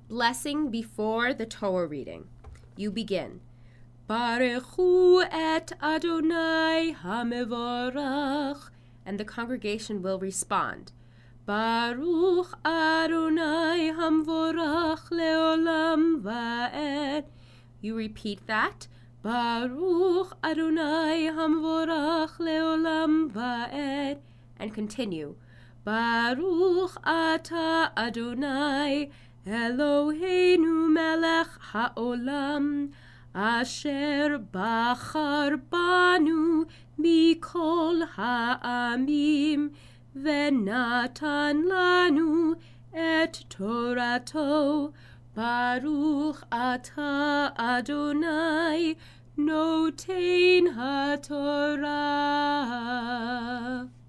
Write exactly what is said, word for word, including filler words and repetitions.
Blessing before the Torah reading. You begin. Baruch hu et Adonai hamevorach. And the congregation will respond. Baruch Adonai hamvorach leolam va'ed. You repeat that. Baruch Adonai hamvorach leolam va'ed. And continue. Baruch ata Adonai Eloheinu melech haolam asher bachar banu mikol ha'amim venatan lanu et Torato. Baruch ata Adonai noten haTorah.